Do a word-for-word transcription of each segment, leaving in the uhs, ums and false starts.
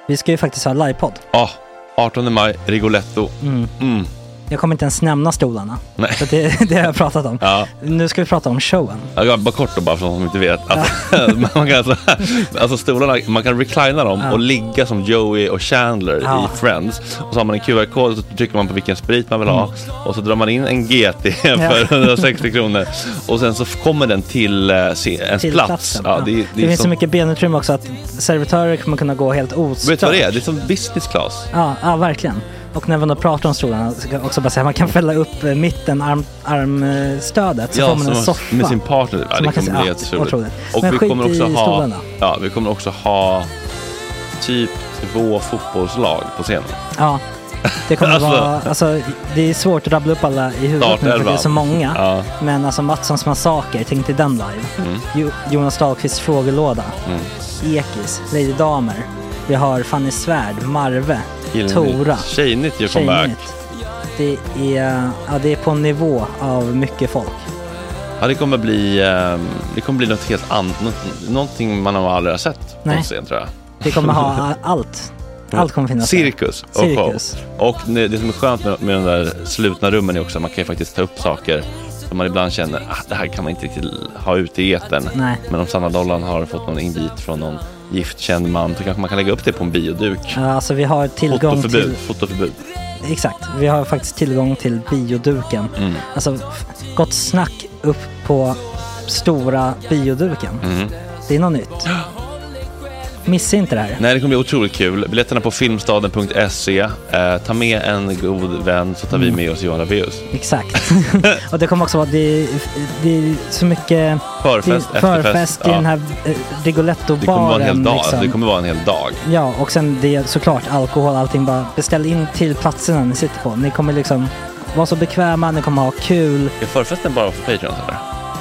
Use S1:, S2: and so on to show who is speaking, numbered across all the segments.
S1: Vi ska ju faktiskt ha livepodd.
S2: Ja, oh, artonde maj, Rigoletto.
S1: Mm.
S2: Mm.
S1: Jag kommer inte ens nämna stolarna.
S2: Nej.
S1: För det, det har jag pratat om.
S2: Ja.
S1: Nu ska vi prata om showen.
S2: Ja, bara kort då, bara för de som inte vet. Alltså, man kan alltså, alltså stolarna, man kan reclina dem
S1: ja.
S2: och ligga som Joey och Chandler ja. i Friends. Och så har man en Q R-kod och så trycker man på vilken sprit man vill ha. Mm. Och så drar man in en G T för hundrasextio kronor. Och sen så kommer den till uh, se, ens
S1: till
S2: plats. Ja,
S1: ja.
S2: det, det,
S1: det
S2: det
S1: finns
S2: som...
S1: så mycket benutrymme också att servitörer kommer kunna gå helt ostört.
S2: Vet du vad det är? Det är som business class.
S1: Ja, ja verkligen. Och när man då pratar om stolarna så kan jag också bara säga att man kan fälla upp mitten, arm, armstödet så
S2: ja,
S1: får man en soffa.
S2: Med sin partner. Ja, det kommer bli helt otroligt. Och
S1: men
S2: vi kommer också ha
S1: stolarna.
S2: Ja, vi kommer också ha typ två fotbollslag på scenen.
S1: Ja. Det kommer
S2: alltså,
S1: vara alltså det är svårt att rabbla upp alla i huvudet nu för det är så många.
S2: Ja.
S1: Men alltså Mattssons massaker, tänk till den live. Mm. Jo, Jonas Dahlqvists frågelåda. Mm. Ekis, Lady Damer. Vi har Fanny Svärd, Marve,
S2: Gillnytt.
S1: Tora.
S2: Tjejnytt gör comeback.
S1: Det är, ja, det är på en nivå av mycket folk.
S2: Ja, det kommer bli det kommer bli något helt annat, något, någonting man har aldrig har sett på scen, tror jag.
S1: Det kommer ha allt. Allt kommer finnas.
S2: Cirkus och
S1: Cirkus.
S2: show. Och det som är skönt med, med de där slutna rummen är också att man kan ju faktiskt ta upp saker som man ibland känner att det här kan man inte riktigt ha ute i etern.
S1: Nej.
S2: Men om Sanna Dollan har fått någon invit från någon giftkänd man så kanske man kan lägga upp det på en bioduk.
S1: Ja, alltså vi har tillgång
S2: fotoförbud,
S1: till...
S2: Fotoförbud.
S1: Exakt, vi har faktiskt tillgång till bioduken. Mm. Alltså, gott snack upp på stora bioduken. Mm. Det är något nytt. Missa inte det här.
S2: Nej, det kommer bli otroligt kul. Biljetterna på filmstaden punkt se. Eh, ta med en god vän så tar mm. vi med oss Johan Rabaeus.
S1: Exakt. Och det kommer också vara det, det är så mycket
S2: förfest,
S1: det, förfest i ja. den här eh, Rigoletto-baren.
S2: Det kommer vara en hel dag.
S1: Liksom.
S2: Det kommer vara en hel dag.
S1: Ja, och sen det är såklart alkohol, allting. Bara beställ in till platserna ni sitter på. Ni kommer liksom vara så bekväma, ni kommer ha kul.
S2: Är förfesten bara för Patreon eller?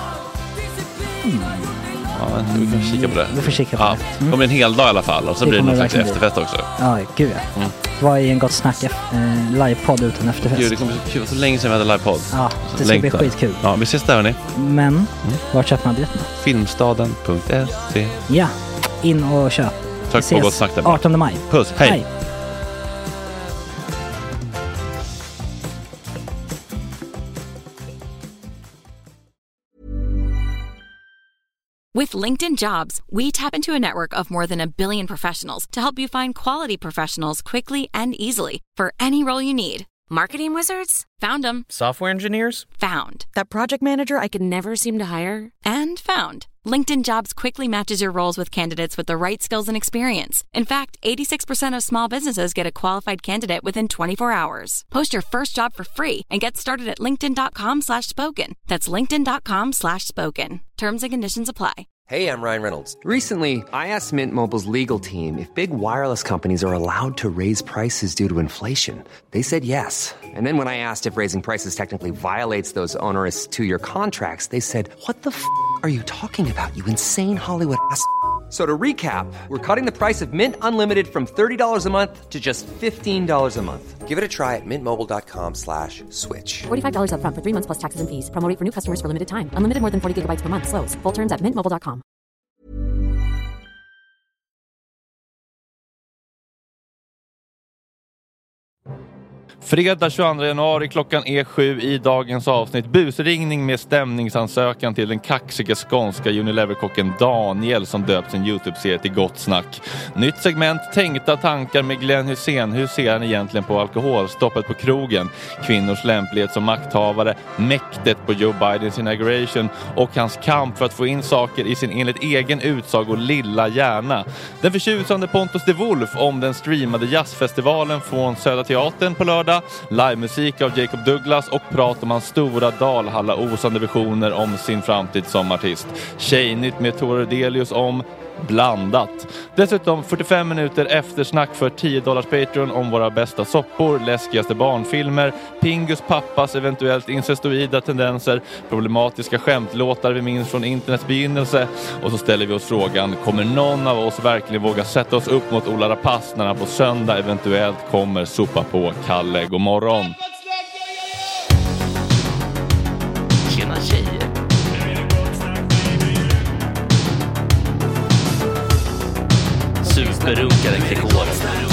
S2: Mm. Ja, vi får kika på det.
S1: Vi får kika på
S2: ja, det. Mm. Det kommer en hel dag i alla fall. Och så det blir det någon slags efterfest också.
S1: Ja, gud ja. Mm. Vad är en gott snack eh, livepodd utan efterfest?
S2: Gud, det kommer så kul. Så länge sedan vi hade livepodd.
S1: Ja, det ska
S2: Längtar.
S1: bli skitkul.
S2: Ja, vi ses där hörni.
S1: Men, mm. var köper man biljetterna?
S2: filmstaden punkt se.
S1: Ja, in och köp.
S2: Tack på gott snack där.
S1: artonde maj.
S2: Puss, hej. hej.
S3: With LinkedIn Jobs, we tap into a network of more than a billion professionals to help you find quality professionals quickly and easily for any role you need.
S4: Marketing wizards?
S3: Found them.
S5: Software engineers?
S3: Found.
S4: That project manager I could never seem to hire?
S3: And found. LinkedIn Jobs quickly matches your roles with candidates with the right skills and experience. In fact, eighty-six percent of small businesses get a qualified candidate within twenty-four hours. Post your first job for free and get started at linkedin.com slash spoken. That's linkedin.com slash spoken. Terms and conditions apply.
S6: Hey, I'm Ryan Reynolds. Recently, I asked Mint Mobile's legal team if big wireless companies are allowed to raise prices due to inflation. They said yes. And then when I asked if raising prices technically violates those onerous two-year contracts, they said, what the f*** are you talking about, you insane Hollywood ass f- So to recap, we're cutting the price of Mint Unlimited from thirty dollars a month to just fifteen dollars a month. Give it a try at mintmobile.com slash switch.
S7: forty-five dollars up front for three months plus taxes and fees. Promo rate for new customers for limited time. Unlimited more than forty gigabytes per month. Slows full terms at mint mobile dot com.
S2: Fredag tjugoandra januari, klockan är sju i dagens avsnitt. Busringning med stämningsansökan till den kaxiga skånska Unilever-kocken Daniel som döpt sin YouTube-serie till Gott snack. Nytt segment, tänkta tankar med Glenn Hussein. Hur ser han egentligen på alkoholstoppet på krogen? Kvinnors lämplighet som makthavare, mäktet på Joe Bidens inauguration och hans kamp för att få in saker i sin enligt egen utsago lilla hjärna. Den förtjusande Pontus de Wolf om den streamade jazzfestivalen från Södra Teatern på lördag. Livemusik av Jacob Douglas och prat om hans stora Dalhalla osande visioner om sin framtid som artist. Tjejnytt med Tora Delius om blandat. Dessutom fyrtiofem minuter eftersnack för tio dollars Patreon om våra bästa soppor, läskigaste barnfilmer, Pingus pappas eventuellt incestoida tendenser, problematiska skämtlåtar vi minns från internets begynnelse. Och så ställer vi oss frågan, kommer någon av oss verkligen våga sätta oss upp mot Ola Rapace när han på söndag eventuellt kommer sopa på Kalle? God morgon.
S5: Tjena tjejer. berunkade trikåer.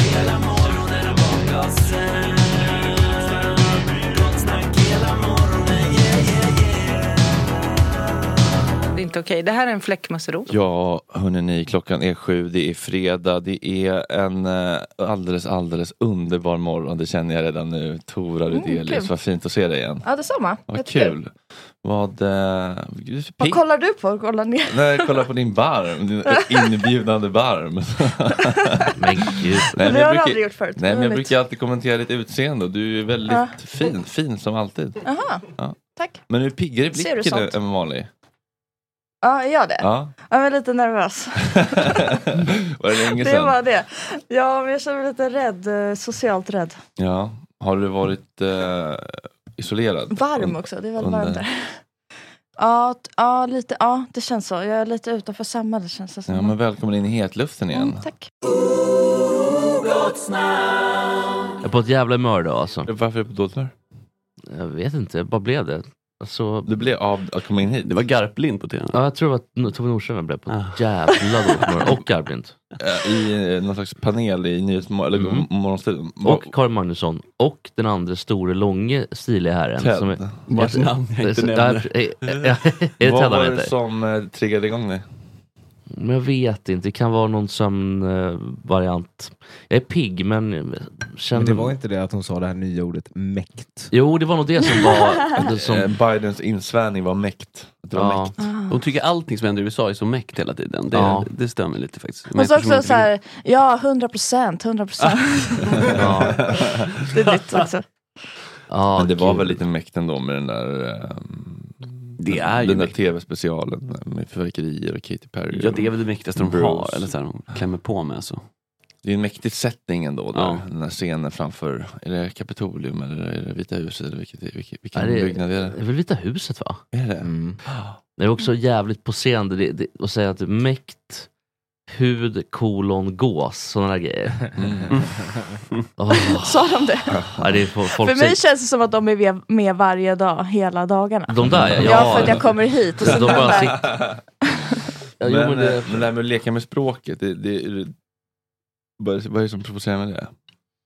S8: Det är inte okej. Det här är en fläckmussero.
S2: Ja, hörni, klockan är sju, det är fredag, det är en eh, alldeles, alldeles underbar morgon, det känner jag redan nu. Tora Rudelius, mm, vad fint att se dig igen.
S8: Ja, detsamma.
S2: Vad kul. Vad, eh,
S8: vad kollar du på? Kolla ner.
S2: Nej, kolla på din barm, din inbjudande barm.
S5: Men gud.
S2: Nej, men
S8: det har
S2: jag
S8: jag
S2: brukar,
S8: aldrig gjort förut.
S2: nej, men jag brukar alltid kommentera ditt utseende. Du är väldigt ja. fin, fin som alltid.
S8: Aha,
S2: ja.
S8: Tack.
S2: Men du är piggare i blicken nu än vanlig.
S8: Ja, jag gör det.
S2: Ja.
S8: Jag är lite nervös.
S2: Var det länge
S8: Det
S2: sedan?
S8: var det. Ja, men jag känner mig lite rädd, socialt rädd.
S2: Ja, har du varit eh, isolerad?
S8: Varm också, det är väl
S2: under...
S8: varmt där. Ja, t- ja, lite, ja, det känns så. Jag är lite utanför samma, det känns det som.
S2: Ja, men välkommen in i hetluften igen.
S8: Mm, tack.
S5: Jag är på ett jävla humör då alltså.
S2: Varför är du på dåligt humör?
S5: Jag vet inte, jag bara blev det. Alltså,
S2: du blev av att komma in hit?
S9: Det var Garplind på T V.
S5: Ja, jag tror att Tove Nordström jag blev på ah. jävla dåligt humör. Och Garplind.
S2: I någon slags panel i Nyhetsmorgon eller mm. Morgonstudion.
S5: Och Karin Magnusson. Och den andra store, långa, stiliga herren.
S2: Ted.
S5: Som är,
S9: vars namn jag inte nämner.
S2: Vad var det som eh, triggade igång dig?
S5: Men jag vet inte, det kan vara någon som eh, variant. Jag är pigg, men känner...
S10: Men det var inte det att hon sa det här nya ordet mäkt.
S5: Jo, det var nog det som var det som...
S2: Bidens insvärning var mäkt. Det var
S5: ja.
S2: mäkt.
S9: Hon tycker allting som händer i U S A är så mäkt hela tiden. Det,
S5: ja.
S9: det stämmer lite faktiskt.
S8: Hon sa också så här, ja, hundra procent, hundra procent.
S5: Ja.
S8: Det är lite också.
S5: Ja,
S2: men det
S5: kul.
S2: var väl lite mäkt ändå med den där... Um...
S9: Det är ju
S2: den där tv-specialen med fyrverkerier och Katy Perry.
S9: Ja, det är väl det mäktigaste de
S2: Bruce.
S9: har. Eller så här, de klämmer på med så.
S2: Det är en mäktig setting ändå. Där,
S9: ja.
S2: Den här scenen framför, är det Kapitolium eller är det Vita huset? Eller vilket, vilket, vilken
S5: ja, det är,
S2: byggnad är det?
S5: Det är väl Vita huset, va?
S2: Är det?
S5: Mm. Det är också jävligt poserande det, det, att säga att mäkt, hud, kolon, gås, sådana där grejer.
S2: Mm.
S8: Oh. Sa de det?
S5: Ja, det är folk
S8: för mig säger... känns det som att de är med varje dag, hela dagarna.
S5: De där, ja.
S8: Ja, för att jag kommer hit. Och så
S5: de bara sitter...
S2: Ja, men, men, det... men det här med att leka med språket, det, det, det, vad är det som provocerar med det?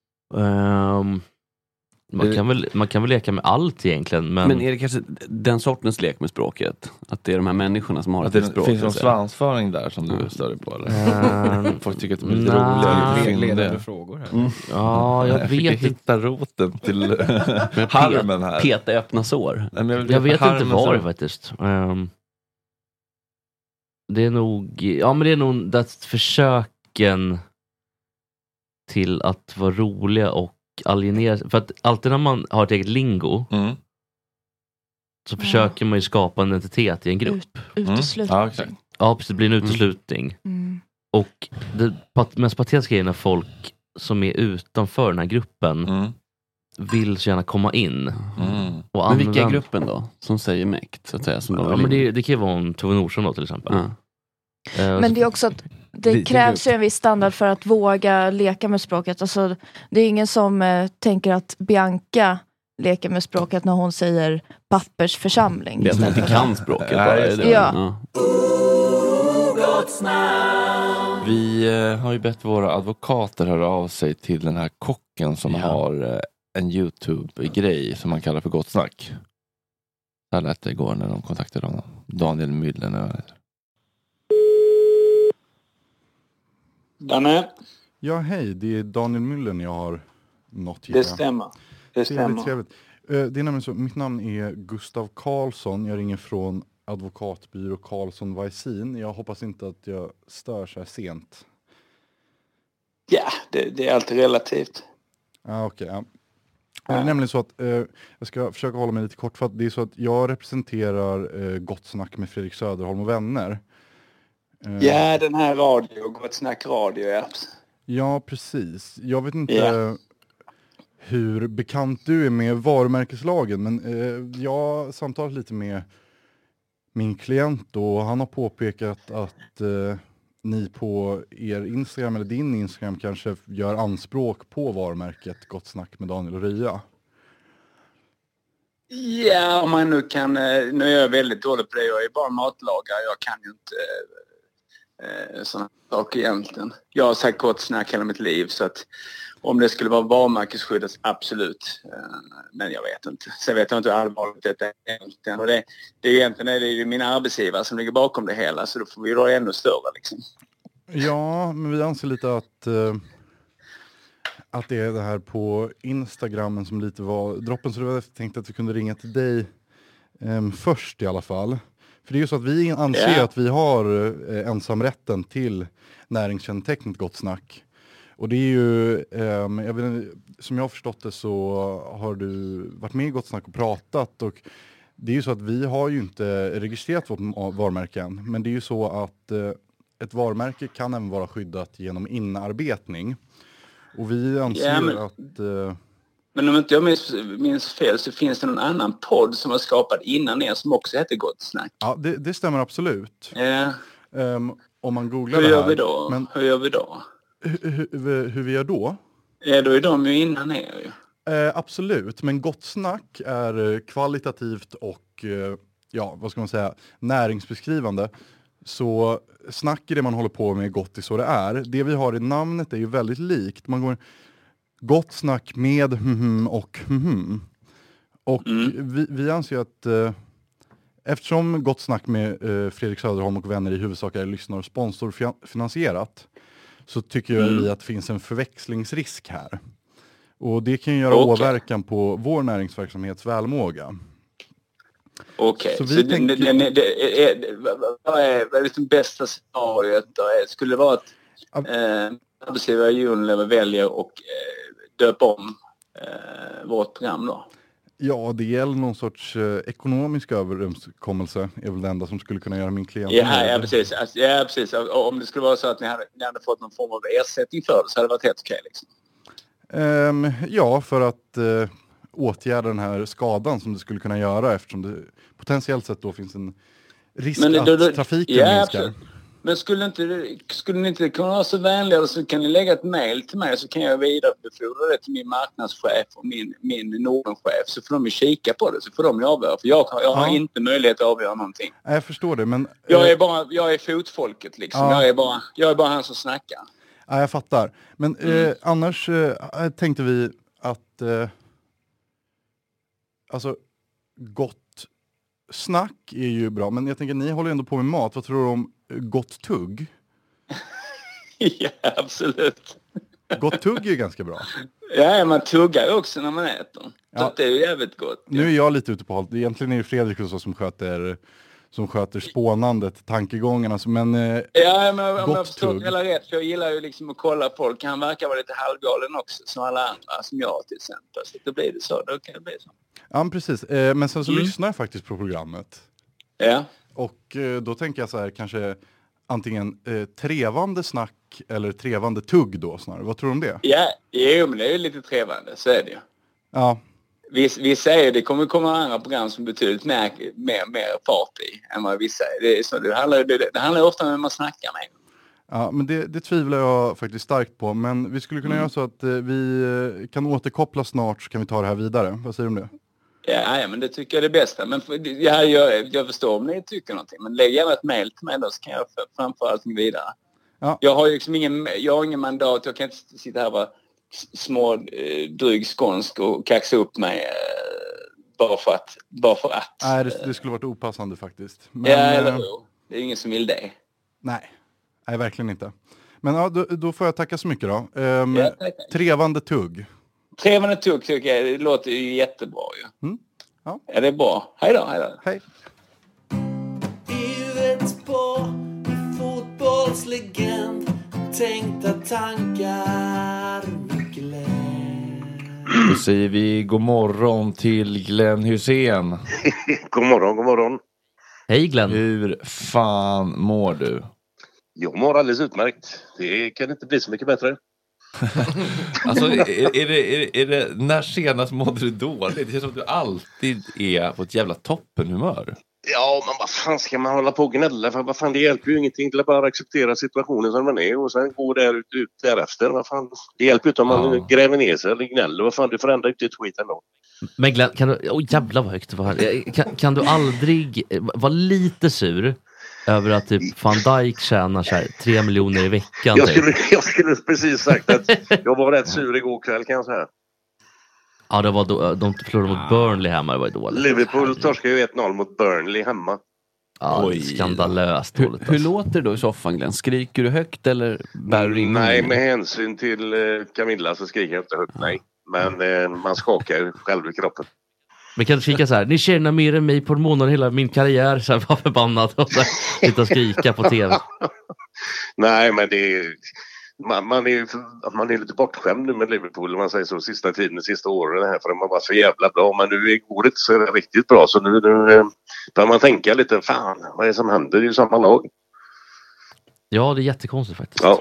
S5: Um, man, kan väl, man kan väl leka med allt egentligen. Men,
S9: men är det kanske den sortens lek med språket? Att det är de här människorna som har
S2: att
S9: ett
S2: det
S9: språk?
S2: Finns det någon svansföring där som du stör dig på? Eller? Um, Folk tycker att de är lite roliga.
S10: Ledande frågor här.
S5: Mm. Ja, jag, jag vet inte.
S2: Hitta roten till harmen här.
S9: Peta öppna sår.
S2: Nej, jag,
S5: jag vet inte var det faktiskt. Um, det är nog, ja men det är nog att försöken till att vara roliga och alienera, för att alltid när man har ett eget lingo mm. så ja. försöker man ju skapa en identitet i en grupp.
S8: Ut, uteslutning.
S2: Mm. Ja, exakt.
S5: Ja, precis, det blir en uteslutning. Mm. Och det mest patetiska är när folk som är utanför den här gruppen mm. vill så gärna komma in.
S2: Mm.
S5: Och
S9: men vilka är gruppen då? Som säger mäkt, så att säga. Som
S5: ja, men det, det kan ju vara en Tove Nordström då till exempel. Mm.
S8: Uh, men det är också att det vi, krävs ju en viss standard för att våga leka med språket. Alltså, det är ingen som eh, tänker att Bianca leker med språket när hon säger pappersförsamling.
S9: Det är som att vi kan språket.
S2: Ja,
S9: bara, det
S8: ja.
S2: Ja. Vi eh, har ju bett våra advokater höra av sig till den här kocken som ja. har eh, en YouTube-grej som man kallar för Gott Snack. Det lät det igår när de kontaktade honom. Daniel Myllen.
S11: Danne?
S12: Ja, hej. Det är Daniel Myllen jag har nått.
S11: Det stämmer. Det stämmer.
S12: Trevligt. Det är nämligen så, mitt namn är Gustav Karlsson. Jag ringer från advokatbyrå Karlsson Weisin. Jag hoppas inte att jag stör så här sent.
S11: Ja, det, det är alltid relativt.
S12: Ah, okej, okay, ja. Det är nämligen så att eh, jag ska försöka hålla mig lite kort för att det är så att jag representerar eh, Gott Snack med Fredrik Söderholm och vänner.
S11: Eh, ja, den här radio, Gott Snack radio, ja.
S12: Ja, precis. Jag vet inte
S11: ja.
S12: hur bekant du är med varumärkeslagen, men eh, jag har samtalat lite med min klient och han har påpekat att eh, ni på er Instagram eller din Instagram kanske gör anspråk på varumärket Gott Snack med Daniel och Ria.
S11: Ja, om man nu kan, nu är jag väldigt dålig på det, jag är bara matlagare, jag kan ju inte eh, sådana saker egentligen. Jag har sagt Gott Snack hela mitt liv, så att om det skulle vara varumärkesskyddat, absolut. Eh, men jag vet inte. Sen vet jag inte hur allvarligt det är egentligen. Och det, det är egentligen det är mina arbetsgivare som ligger bakom det hela, så då får vi dra ännu större liksom.
S12: Ja, men vi anser lite att eh, att det är det här på Instagramen som lite var droppen, så det var jag tänkte att vi kunde ringa till dig eh, först i alla fall. För det är ju så att vi anser yeah. att vi har eh, ensamrätten till näringskännetecknet Gott Snack. Och det är ju, eh, jag vet, som jag har förstått det så har du varit med i Gott Snack och pratat, och det är ju så att vi har ju inte registrerat vårt varumärke än, men det är ju så att eh, ett varumärke kan även vara skyddat genom inarbetning. Och vi anser yeah, men, att... Eh,
S11: men om inte jag minns, minns fel så finns det någon annan podd som var skapad innan er som också heter Gott Snack.
S12: Ja, det, det stämmer absolut.
S11: Yeah.
S12: Um, om man googlar
S11: hur
S12: det
S11: gör
S12: här...
S11: Vi då?
S12: Men,
S11: hur gör vi då?
S12: Hur, hur, hur vi gör då?
S11: Ja, då är de ju innan er ju.
S12: Eh, absolut, men Gott Snack är kvalitativt och, eh, ja, vad ska man säga, näringsbeskrivande. Så snack är det man håller på med, gott i så det är. Det vi har i namnet är ju väldigt likt. Man går Gott Snack med hm och hm. Och mm. vi, vi anser att eh, eftersom Gott Snack med eh, Fredrik Söderholm och vänner i huvudsak är lyssnar- och sponsorfinansierat, så tycker mm. vi att det finns en förväxlingsrisk här. Och det kan ju göra okay. åverkan på vår näringsverksamhets välmåga.
S11: Okej, okay. så, så tänker... det, det, det, är, det, vad är, vad är liksom bästa scenariot då? Skulle det vara att eh, arbetsgivare Unilever väljer och eh, döpa om eh, vårt program då?
S12: Ja, det gäller någon sorts eh, ekonomisk överenskommelse är väl det enda som skulle kunna göra min klient.
S11: Ja, ja, precis. Alltså, ja, precis. Om det skulle vara så att ni hade, ni hade fått någon form av ersättning för det så hade det varit helt okej liksom.
S12: Um, ja, för att uh, åtgärda den här skadan som det skulle kunna göra, eftersom det potentiellt sett då finns en risk Men, att då, då, trafiken ja, minskar. Absolut.
S11: Men skulle, inte, skulle ni inte kunna vara så vänliga så kan ni lägga ett mejl till mig, så kan jag vidarebefordra det till min marknadschef och min, min Nordenchef, så får de ju kika på det, så får de ju avgöra. För jag, jag har ja. inte möjlighet att avgöra någonting.
S12: Jag förstår det, men...
S11: Jag är bara, jag är fotfolket liksom. Ja. Jag, är bara, jag är bara han som snackar.
S12: Ja, jag fattar. Men mm. eh, annars eh, tänkte vi att eh, alltså Gott Snack är ju bra, men jag tänker ni håller ändå på med mat. Vad tror du om Gott Tugg?
S11: Ja, absolut.
S12: Gott Tugg är ju ganska bra.
S11: Ja, man tuggar också när man äter. Ja. Så det är ju jävligt gott.
S12: Nu är jag lite ute på håll. Egentligen är det Fredrik och så som sköter som sköter spånandet, tankegångarna. Men, eh,
S11: ja, men om jag förstår hela rätt, för jag gillar ju liksom att kolla folk. Han verkar vara lite halvgalen också, som alla andra, som jag till exempel. Så då blir det så, då kan det bli så.
S12: Ja, precis. Eh, men sen så mm. lyssnar jag faktiskt på programmet.
S11: Ja.
S12: Och eh, då tänker jag så här, kanske antingen eh, trevande snack eller trevande tugg då snarare. Vad tror du om det?
S11: Ja, jo, men det är ju lite trevande, så är det ju.
S12: Ja.
S11: Vi, vi säger det kommer komma andra program som betydligt mer, mer, mer fart i än vad vi säger. Det, är så, det, handlar, det, det handlar ofta om hur man snackar med.
S12: Ja, men det, det tvivlar jag faktiskt starkt på. Men vi skulle kunna mm. göra så att eh, vi kan återkoppla snart, så kan vi ta det här vidare. Vad säger du om det?
S11: Ja, ja, men det tycker jag är det bästa. Men ja, jag, jag förstår om ni tycker någonting. Men lägg gärna ett mejl till mig då, så kan jag framföra allting vidare. Ja. Jag har ju liksom ingen, jag har ingen mandat. Jag kan inte sitta här och vara små, eh, dryg skånsk och kaxa upp mig eh, bara för att. Bara för att.
S12: Nej, det, det skulle varit opassande faktiskt. Men,
S11: ja, eller hur? Det är ingen som vill det.
S12: Nej, nej verkligen inte. Men ja, då, då får jag tacka så mycket då. Um, ja, tack, tack. Trevande tugg.
S11: Trevande tugg tycker jag, det låter ju jättebra ju. Mm. Ja. Ja, det är bra. Hej då, hej då.
S12: Hej.
S13: Huvudet på fotbollslegend, tänkta tankar, Glenn.
S2: Då säger vi god morgon till Glenn Hussein.
S14: God morgon, god morgon.
S5: Hej Glenn.
S2: Hur fan mår du?
S14: Jag mår alldeles utmärkt. Det kan inte bli så mycket bättre.
S2: Alltså, är, är, det, är, det, är det när senast mådde du dåligt? Det känns som att du alltid är på ett jävla toppenhumör.
S14: Ja, men vad fan ska man hålla på och gnälla? För vad fan, det hjälper ju ingenting till att bara acceptera situationen som den är och sen gå där ut, ut därefter. Vad fan? Det hjälper inte om man ja. gräver ner sig eller gnäller. Vad fan, du får ändra ut ett skit ändå.
S5: Men Glenn, kan du... Åh, oh, jävla vad högt det var här. Kan, kan du aldrig vara lite sur över att typ Van Dijk tjänar så här tre miljoner i veckan.
S14: Jag
S5: typ.
S14: skulle, jag skulle precis sagt att jag var rätt sur igår kväll, kan jag säga.
S5: Ja, det var då, de förlorade mot Burnley hemma, det var ju dåligt.
S14: Liverpool torskade ju ett noll mot Burnley hemma.
S5: Ja,
S9: Oj.
S5: skandalöst
S9: Hur,
S5: dåligt.
S9: hur
S5: Alltså.
S9: låter det då i soffan, Glenn? Skriker du högt eller bär du in?
S14: Nej, med hänsyn till eh, Camilla så skriker jag inte högt, nej. Men eh, man skakar ju själv i kroppen.
S5: Men kan du kika så här, ni tjänar mer än mig på en månad hela min karriär, så här, var förbannad och så här, sitta och skrika på tv.
S14: Nej, men det är, man, man, är, man är lite bortskämd nu med Liverpool, om man säger så, sista tiden, sista åren här, för man var så jävla bra. Men nu i året så är det riktigt bra, så nu, nu bör man tänka lite, fan, vad är det som händer? Det är ju samma lag.
S5: Ja, det är jättekonstigt faktiskt.
S14: Ja.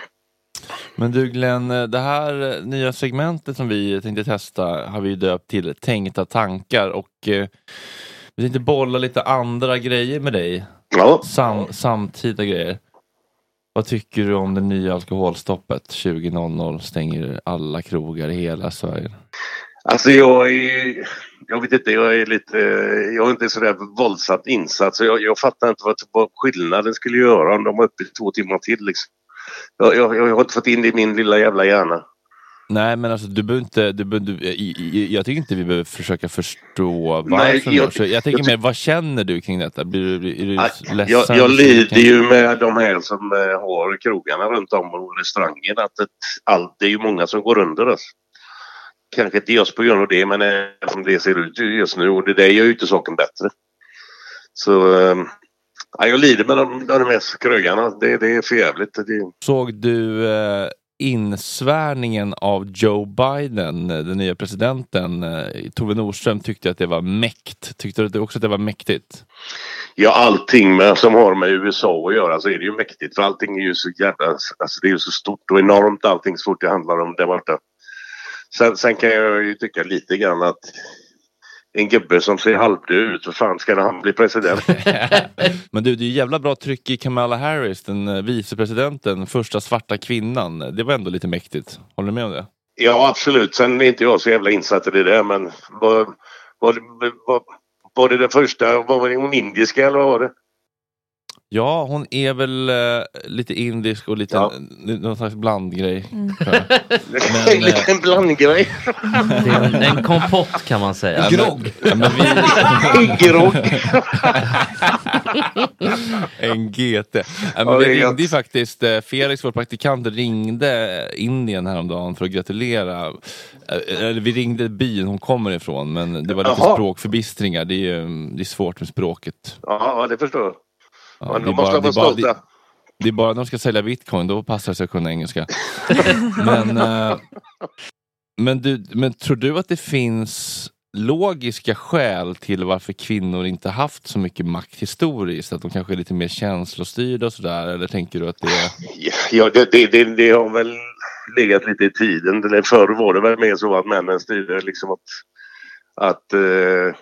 S2: Men du Glenn, det här nya segmentet som vi tänkte testa har vi döpt till Tänkta tankar, och eh, vi tänkte bolla lite andra grejer med dig.
S14: Ja.
S2: Sam, samtida grejer. Vad tycker du om det nya alkoholstoppet? tjugo noll noll stänger alla krogar i hela Sverige.
S14: Alltså jag är, jag vet inte, jag är lite, jag är inte sådär våldsamt insatt, så jag, jag fattar inte vad, vad skillnaden skulle göra om de var uppe i två timmar till liksom. Jag, jag, jag har inte fått in det i min lilla jävla hjärna.
S2: Nej, men alltså du behöver inte, du behöver, du, i, i, jag tycker inte vi behöver försöka förstå varför.
S14: Nej, jag,
S2: jag, jag tänker
S14: jag,
S2: mer, vad känner du kring detta? Blir, blir, är du
S14: nej,
S2: ledsen?
S14: Jag, jag lider ju med de här som uh, har krogarna runt om och restaurangen, att det, allt, det är ju många som går under oss. Kanske inte just på grund av det, men uh, som det ser ut just nu, och det där gör ju inte saken bättre. Så uh, ja, jag lider med de, de mest krögarna, det, det är för jävligt. Det...
S2: Såg du uh, insvärningen av Joe Biden, den nya presidenten? uh, Tove Nordström tyckte att det var mäkt. Tyckte du också att det var mäktigt?
S14: Ja, allting med, som har med U S A att göra, så är det ju mäktigt. För allting är ju så jävla, alltså det är ju så stort och enormt, allting så fort det handlar om det borta. Sen, sen kan jag ju tycka lite grann att en gubbe som ser halvdöd ut, så fan ska han bli president?
S2: Men du, det är ju jävla bra tryck i Kamala Harris, den vicepresidenten, första svarta kvinnan. Det var ändå lite mäktigt. Håller du med om det?
S14: Ja, absolut. Sen är inte jag så jävla insatt i det där, men var, var, var, var det det första, var det hon indiska eller vad var det?
S2: Ja, hon är väl äh, lite indisk och lite ja. någon slags blandgrej. Mm.
S14: Men, en liten äh, blandgrej.
S5: Det är en, en kompott kan man säga.
S2: En grogg. Ja, men vi...
S14: en grogg.
S2: En G T. Ja, men vi ringde faktiskt, Felix, vår praktikant, ringde Indien häromdagen för att gratulera. Eller vi ringde byn hon kommer ifrån, men det var lite Aha. språkförbistringar. Det är, det är svårt med språket.
S14: Ja, det förstår jag.
S2: Ja, det, är bara, det, är bara, det, det är bara när de ska sälja bitcoin, då passar det sig att kunna engelska. men, äh, men, du, men tror du att det finns logiska skäl till varför kvinnor inte haft så mycket makt historiskt? Att de kanske är lite mer känslostyrda och sådär? Eller tänker du att det är...
S14: Ja, det, det, det, det har väl legat lite i tiden. Förr var det väl mer så att männen styrde liksom att... att uh...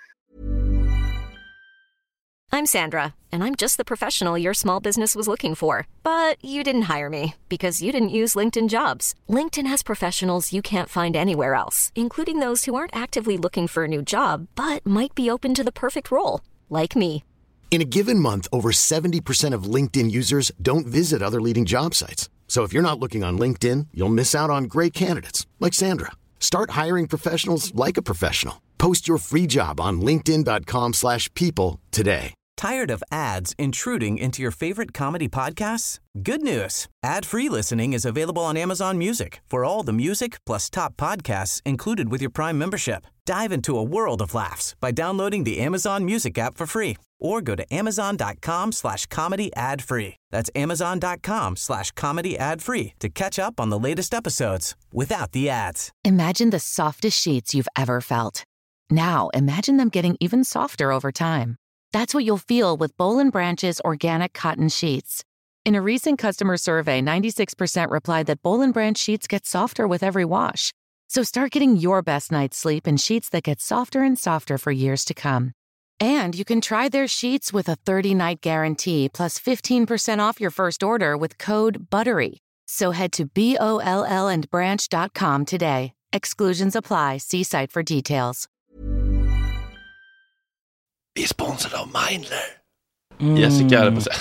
S15: I'm Sandra, and I'm just the professional your small business was looking for. But you didn't hire me because you didn't use LinkedIn Jobs. LinkedIn has professionals you can't find anywhere else, including those who aren't actively looking for a new job, but might be open to the perfect role, like me.
S16: In a given month, over seventy percent of LinkedIn users don't visit other leading job sites. So if you're not looking on LinkedIn, you'll miss out on great candidates, like Sandra. Start hiring professionals like a professional. Post your free job on linkedin.com slash people today.
S17: Tired of ads intruding into your favorite comedy podcasts? Good news. Ad-free listening is available on Amazon Music for all the music plus top podcasts included with your Prime membership. Dive into a world of laughs by downloading the Amazon Music app for free or go to amazon.com slash comedy ad free. That's amazon.com slash comedy ad free to catch up on the latest episodes without the ads.
S18: Imagine the softest sheets you've ever felt. Now imagine them getting even softer over time. That's what you'll feel with Boll and Branch's organic cotton sheets. In a recent customer survey, ninety-six percent replied that Boll and Branch sheets get softer with every wash. So start getting your best night's sleep in sheets that get softer and softer for years to come. And you can try their sheets with a thirty-night guarantee plus fifteen percent off your first order with code BUTTERY. So head to B O L L and branch dot com today. Exclusions apply. See site for details.
S2: Vi är sponsrade av Mindler.
S1: Mm.
S2: Jessica är på sig.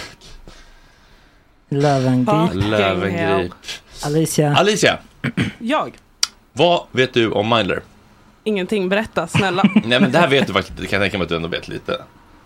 S1: Lövengrip.
S2: Lövengrip.
S1: Alicia.
S2: Alicia.
S19: Jag?
S2: Vad vet du om Mindler?
S19: Ingenting, berätta, snälla.
S2: Nej, men det här vet du faktiskt. Det kan jag tänka mig att du ändå vet lite.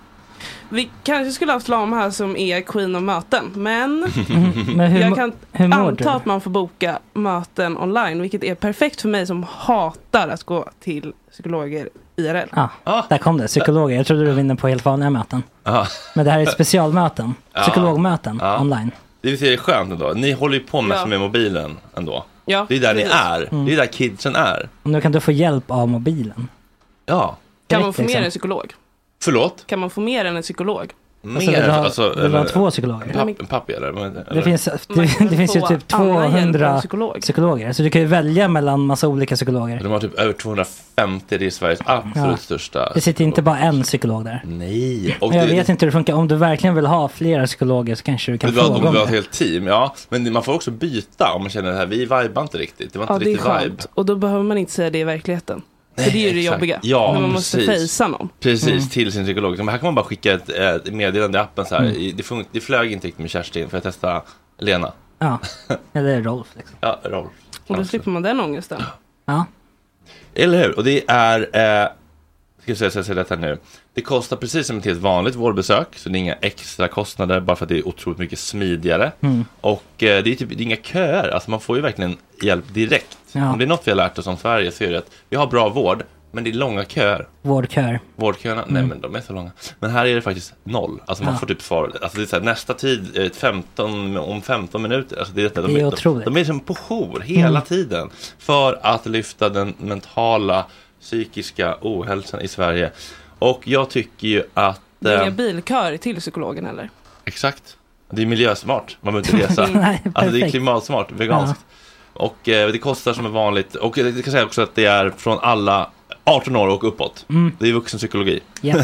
S19: Vi kanske skulle ha haft Lam här som är queen av möten. Men,
S1: men hur,
S19: jag kan
S1: hur
S19: anta att man får boka möten online. Vilket är perfekt för mig som hatar att gå till psykologer I R L.
S1: Ja, ah, där kom det. Psykologer. Jag trodde du vinner på helt vanliga möten.
S2: Ah.
S1: Men det här är specialmöten. Psykologmöten
S2: ah.
S1: online.
S2: Det är sjön't ändå. Ni håller ju på med
S19: ja.
S2: som med mobilen ändå.
S19: Ja,
S2: det är där
S19: precis.
S2: ni är.
S1: Mm.
S2: Det är där kidsen är.
S1: Och nu kan du få hjälp av mobilen.
S2: Ja.
S19: Kan man få
S1: liksom.
S19: mer än psykolog?
S2: Förlåt?
S19: Kan man få mer än en psykolog?
S2: Mer,
S1: alltså, vill du ha,
S2: alltså,
S1: vill du ha två psykologer?
S2: Papp, en pappi eller? eller?
S1: Det finns, det, det finns ju typ tvåhundra psykolog. psykologer. Så du kan ju välja mellan massa olika psykologer.
S2: De har typ över tvåhundrafemtio, det är Sveriges absolut ja. största.
S1: Det sitter inte bara en psykolog där.
S2: Nej.
S1: Och jag det, vet inte hur det funkar. Om du verkligen vill ha flera psykologer så kanske du kan
S2: fråga
S1: om det.
S2: Om du har ett helt team, ja. Men man får också byta om man känner att vi vibar inte riktigt. Det var inte
S19: ja,
S2: riktigt
S19: det är
S2: vibe.
S19: Skönt. Och då behöver man inte säga det i verkligheten.
S2: Nej,
S19: för det är ju det
S2: exakt.
S19: jobbiga.
S2: Ja,
S19: när man måste fejsa någon.
S2: Precis,
S19: mm.
S2: till sin psykolog. Men här kan man bara skicka ett, ett meddelande i appen så här. Mm. Det, fun- det flög inte riktigt med Kerstin för att testa Lena.
S1: Ja, eller Rolf. Liksom.
S2: Ja, Rolf.
S19: Och då slipper man den ångesten.
S1: Ja.
S2: Eller hur? Och det är, eh, ska jag säga, säga, säga detta nu. Det kostar precis som ett helt vanligt vårdbesök. Så det är inga extra kostnader bara för att det är otroligt mycket smidigare. Mm. Och eh, det är typ det är inga köer. Alltså man får ju verkligen hjälp direkt. Ja. Om det är något vi har lärt oss om Sverige så är det att vi har bra vård. Men det är långa köer.
S1: Vårdköer.
S2: Vårdköerna, mm. nej men de är så långa. Men här är det faktiskt noll. Alltså man ja. får typ svar. Alltså det är så här, nästa tid, femton, om femton minuter. Alltså det är, de,
S1: det är
S2: de,
S1: otroligt.
S2: De, de är som på jour hela mm. tiden. För att lyfta den mentala, psykiska ohälsan i Sverige. Och jag tycker ju att...
S19: Det är inga bilköer till psykologen eller?
S2: Exakt. Det är miljösmart. Man behöver inte resa.
S1: Nej,
S2: alltså det är klimatsmart, veganskt. Ja. Och eh, det kostar som är vanligt. Och jag kan säga också att det är från alla arton år och uppåt. Mm. Det är vuxenpsykologi. Yeah.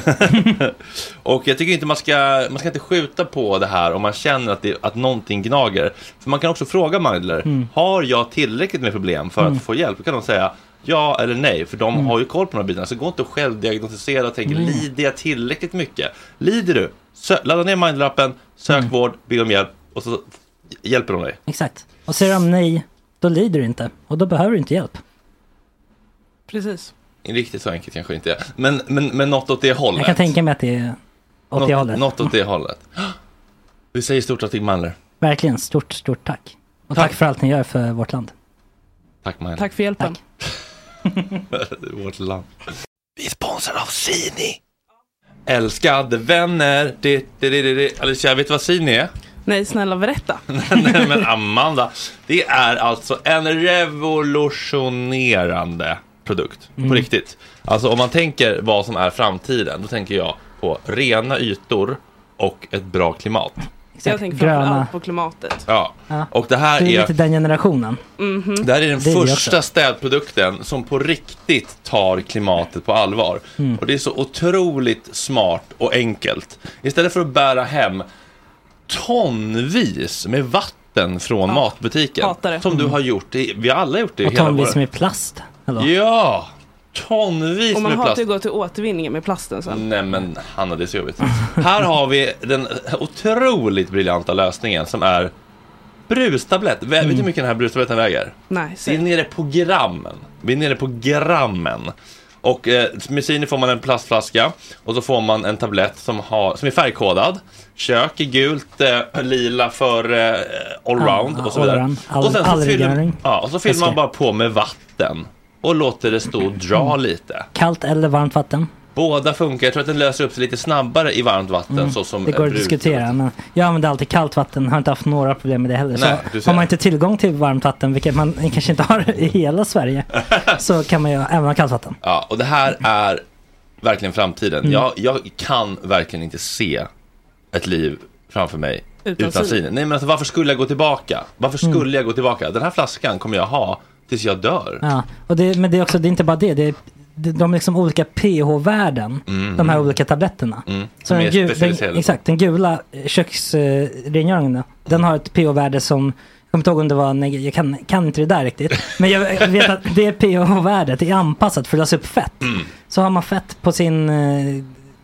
S2: Och jag tycker inte man ska man ska inte skjuta på det här om man känner att, det, att någonting gnager. För man kan också fråga Mindler, mm. har jag tillräckligt med problem för mm. att få hjälp? Då kan de säga ja eller nej, för de mm. har ju koll på de här bitarna. Så gå inte och självdiagnostisera och tänk, mm. lider jag tillräckligt mycket? Lider du? Sö- ladda ner Mindler-appen, sök mm. vård, be om hjälp och så hjälper de dig.
S1: Exakt. Och säger de nej, då lider du inte. Och då behöver du inte hjälp.
S19: Precis.
S2: Riktigt så enkelt kanske inte är. Men, men, men något åt det hållet.
S1: Jag kan tänka mig att det är åt
S2: något,
S1: det hållet.
S2: Något åt det hållet. Vi säger stort tack till Mindler.
S1: Verkligen, stort, stort tack. Och tack. tack för allt ni gör för vårt land.
S2: Tack Mindler.
S19: Tack för hjälpen.
S2: Tack. Vårt land. Vi är sponsrade av Sini. Älskade vänner. Det, det, det, det, det. Alicia, vet du vad Sini är?
S19: Nej, snälla berätta.
S2: Nej, men Amanda. Det är alltså en revolutionerande produkt. Mm. På riktigt. Alltså om man tänker vad som är framtiden, då tänker jag på rena ytor och ett bra klimat.
S19: Så jag tänker framförallt på klimatet.
S2: Ja. ja. Och det här
S1: det är
S2: är
S1: lite den generationen.
S2: Mm-hmm. Det här är den det första är städprodukten som på riktigt tar klimatet på allvar. Mm. Och det är så otroligt smart och enkelt. Istället för att bära hem tonvis med vatten från ja. matbutiken. Som mm. du har gjort. Det, vi har alla gjort det.
S1: Och hela tonvis våra... med plast. Hallå.
S2: Ja, tonvis
S19: och man
S2: med
S19: har
S2: plast.
S19: att gå till återvinningen med plasten sen.
S2: Nej men Hanna, det är så jobbigt. Här har vi den otroligt briljanta lösningen som är brustablett. Mm. Vet du hur mycket den här brustabletten väger?
S19: Nej.
S2: Vi är nere på grammen. Vi är nere på grammen. Och eh, med Sini får man en plastflaska och så får man en tablett som, har, som är färgkodad. Kök är gult, eh, lila för eh, allround ja, och så vidare. All, och sen så fyller, ja, och så fyller man bara på med vatten och låter det stå och dra mm. lite.
S1: Kallt eller varmt vatten?
S2: Båda funkar. Jag tror att den löser upp sig lite snabbare i varmt vatten.
S1: Mm.
S2: Så som
S1: det går att diskutera. Men jag använder alltid kallt vatten. Har inte haft några problem med det heller.
S2: Nej,
S1: så har man inte tillgång till varmt vatten, vilket man kanske inte har i hela Sverige, så kan man ju även ha kallt vatten.
S2: Ja, och det här är verkligen framtiden. Mm. Jag, jag kan verkligen inte se ett liv framför mig utan, utan Sini. Nej, men alltså, varför skulle jag gå tillbaka? Varför skulle mm. jag gå tillbaka? Den här flaskan kommer jag ha tills jag dör.
S1: Ja, och det, men det är också, det är inte bara det. Det är de liksom olika pH-värden, mm. de här olika tabletterna. Mm. Så den, gu- den, exakt, den gula köksrengöringen, uh, den har ett pH-värde som, jag kommer inte ihåg om det var, neg- jag kan, kan inte det där riktigt, men jag vet att det pH-värdet är anpassat för att lösa upp fett. Mm. Så har man fett på sin uh,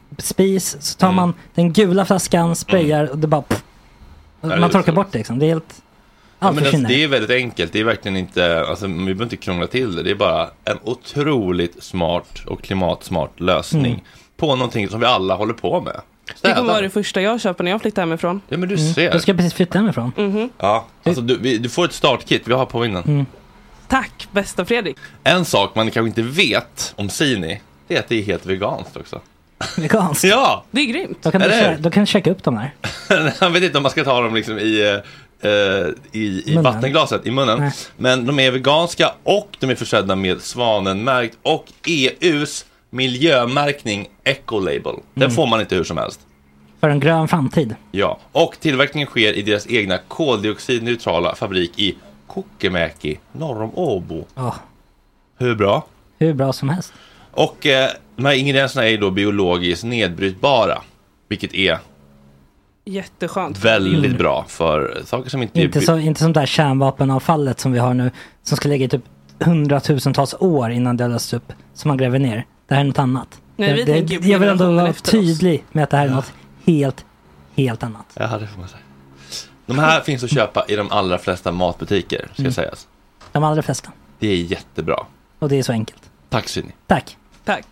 S1: spis, så tar man den gula flaskan, sprayar och det bara pff, man
S2: det
S1: torkar bort det liksom. Det är helt
S2: ja, men alltså, det är väldigt enkelt. Det är verkligen inte, alltså, vi behöver inte krångla till det. Det är bara en otroligt smart och klimatsmart lösning mm. på någonting som vi alla håller på med.
S19: Det kommer vara det första jag köper när jag flyttar hemifrån.
S2: Ja, men du ser.
S1: Mm. Du ska precis flytta hemifrån.
S19: Mm-hmm.
S2: Ja, alltså du, vi, du får ett startkit. Vi har på innan.
S1: Mm.
S19: Tack, bästa Fredrik.
S2: En sak man kanske inte vet om Sini, det är att det är helt veganskt också.
S1: Veganskt?
S2: Ja!
S19: Det är grymt.
S1: Då kan, du, kä- då kan du checka upp dem här.
S2: Jag vet inte om man ska ta dem liksom i, uh, i, i vattenglaset, i munnen. Nej. Men de är veganska och de är försedda med Svanenmärkt och E U:s miljömärkning Ecolabel. Den mm. får man inte hur som helst.
S1: För en grön framtid.
S2: Ja, och tillverkningen sker i deras egna koldioxidneutrala fabrik i Kokemäki, norr om Åbo.
S1: Oh.
S2: Hur bra?
S1: Hur bra som helst.
S2: Och eh, de här ingredienserna är då biologiskt nedbrytbara, vilket är
S19: jätteskönt.
S2: Väldigt
S19: mm.
S2: bra för saker som inte...
S1: Inte, så, inte som det här kärnvapenavfallet som vi har nu, som ska lägga typ hundratusentals år innan det lösts upp, som man gräver ner. Det här är något annat.
S19: Nej, vi
S1: det, det, jag vill ändå vara tydlig med att det här är något helt, helt annat.
S2: Ja, det får man säga. De här finns att köpa i de allra flesta matbutiker, ska mm. sägas.
S1: De allra flesta.
S2: Det är jättebra.
S1: Och det är så enkelt.
S2: Tack, Sini.
S1: Tack.
S19: Tack.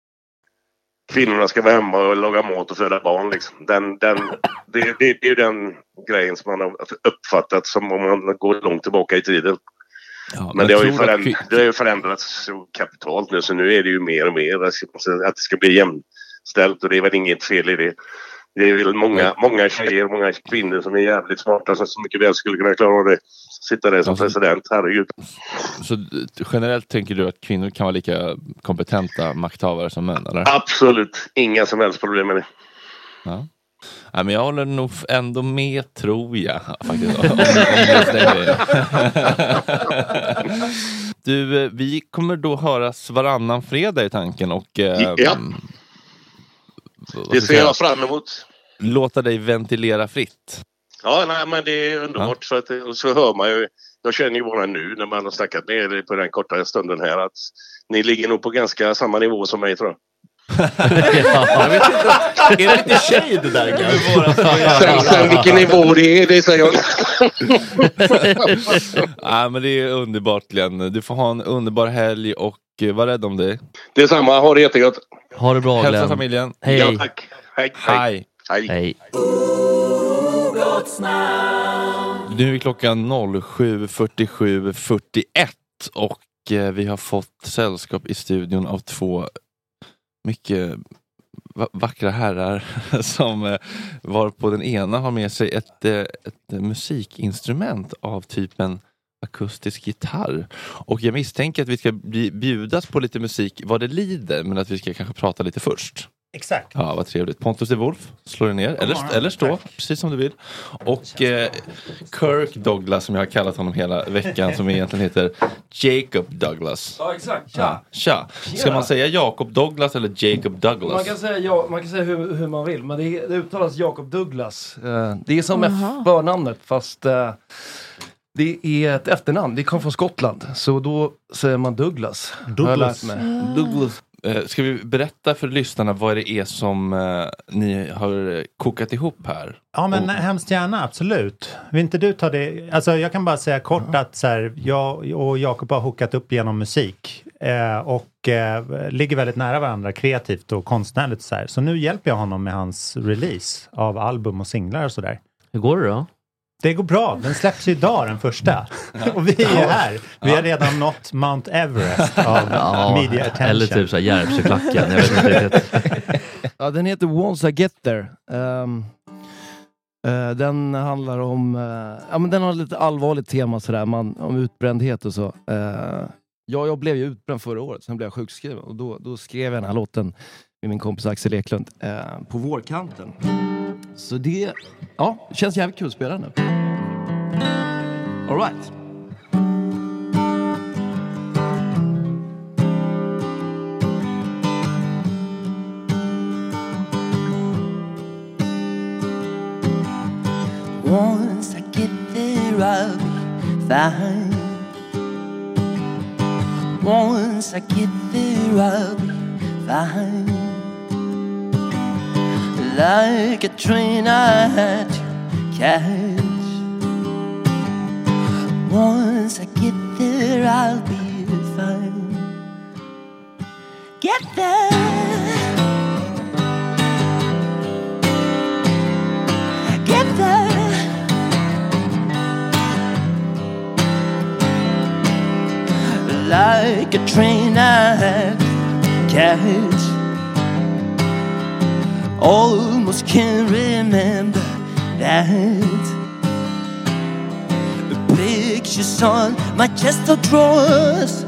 S14: Kvinnorna ska vara hemma och laga mat och föda barn. Liksom. Den, den, det, det, det är ju den grejen som man har uppfattat som om man går långt tillbaka i tiden. Ja, men, men det har, ju föränd- att... det har ju förändrats så kapitalt nu, så nu är det ju mer och mer att det ska bli jämställt, och det är väl inget fel i det. Det är väl många, många tjejer, många kvinnor som är jävligt smarta som så mycket väl skulle kunna klara av det. Sitta där som alltså, president, herregud. Så
S2: generellt tänker du att kvinnor kan vara lika kompetenta makthavare som män, eller?
S14: Absolut, inga som helst problem med det.
S2: Ja. Ja, men jag håller nog ändå med, tror jag faktiskt, om, om just den grejen. Du, vi kommer då höras varannan fredag i tanken och eh,
S14: ja. Det ser jag fram emot.
S2: Låta dig ventilera fritt.
S14: Ja, nej, men det är underbart. Ja. För att, så hör man ju, jag känner ju bara nu när man har snackat med er på den korta stunden här, att ni ligger nog på ganska samma nivå som mig, tror jag.
S2: Ja, jag vet inte. Är det lite tjej det där?
S14: sen, sen vilken nivå det är, det säger jag.
S2: Ja, men det är underbart, Glenn. Du får ha en underbar helg och var rädd om dig.
S14: Det är samma, ha det jättegott.
S5: Ha det bra, Glenn.
S2: Hälsa familjen.
S5: Hej.
S14: Ja, tack. Hej.
S2: Hej.
S14: Hej.
S5: Hej.
S2: Nu är klockan sju fyrtiosju fyrtioett och vi har fått sällskap i studion av två mycket vackra herrar som var på den ena har med sig ett, ett musikinstrument av typen akustisk gitarr. Och jag misstänker att vi ska bli, bjudas på lite musik vad det lider, men att vi ska kanske prata lite först.
S20: Exakt.
S2: Ja, vad trevligt. Pontus de Wolf, slår ner. Eller, eller stå, tack. Precis som du vill. Och eh, Kirk Douglas, som jag har kallat honom hela veckan, som egentligen heter Jacob Douglas.
S20: Ja, exakt. Tja.
S2: Ja, tja. Ska man säga Jacob Douglas eller Jacob Douglas?
S20: Man kan säga, ja, man kan säga hur, hur man vill, men det, det uttalas Jacob Douglas. Uh, det är som uh-huh. förnamnet, fast uh, det är ett efternamn. Det kommer från Skottland, så då säger man Douglas.
S2: Douglas.
S20: Uh.
S2: Douglas. Ska vi berätta för lyssnarna vad det är som uh, ni har kokat ihop här?
S20: Ja, men och... hemskt gärna, absolut. Vill inte du ta det? Alltså, jag kan bara säga kort uh-huh. att så här, jag och Jakob har hookat upp genom musik eh, och eh, ligger väldigt nära varandra kreativt och konstnärligt. Så, här. Så nu hjälper jag honom med hans release av album och singlar och sådär.
S5: Hur går det då?
S20: Det går bra. Den släpps ju idag, den första. Ja. Och vi är här. Vi har redan nått Mount Everest av ja, media attention.
S5: Eller typ så här Järvsöklackan. Jag vet inte riktigt.
S21: Ja, den heter Once I Get There. Um, uh, den handlar om... Uh, ja, men den har lite allvarligt tema sådär. Man, om utbrändhet och så. Uh, ja, jag blev ju utbränd förra året. Sen blev jag sjukskriven. Och då, då skrev jag den här låten med min kompis Axel Eklund. Uh, på vårkanten. Så det ja, känns jävligt kul att spela nu. All right.
S13: Once I get there I'll be fine. Once I get there I'll be fine. like a train I had to catch. Once I get there, I'll be fine. Get there, get there. Like a train I had to catch. Almost can't remember that. The pictures on my chest of drawers,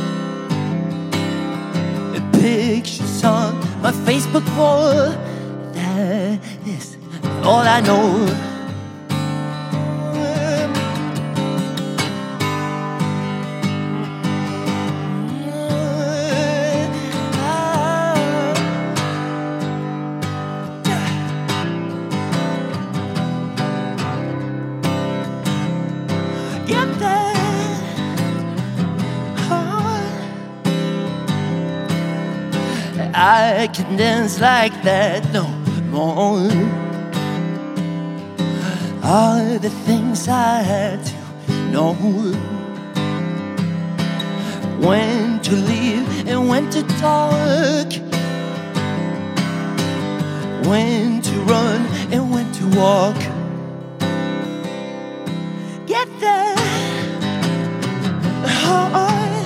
S13: the pictures on my Facebook wall. That is all I know. I can dance like that no more. All the things I had to know. When to leave and when to talk. When to run and when to walk. Get there. Oh,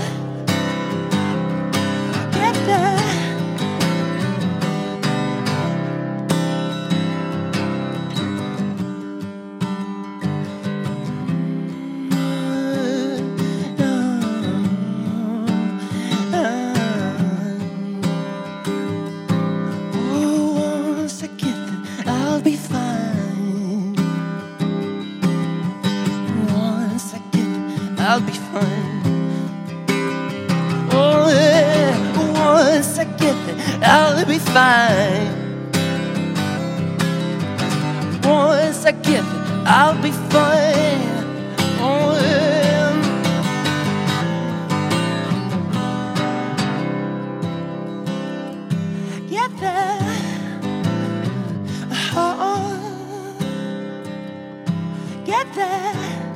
S13: get there. I'll be fine. Oh yeah, once I get there, I'll be fine. Once I get there, I'll be fine. Oh yeah. Get there. Oh, get there.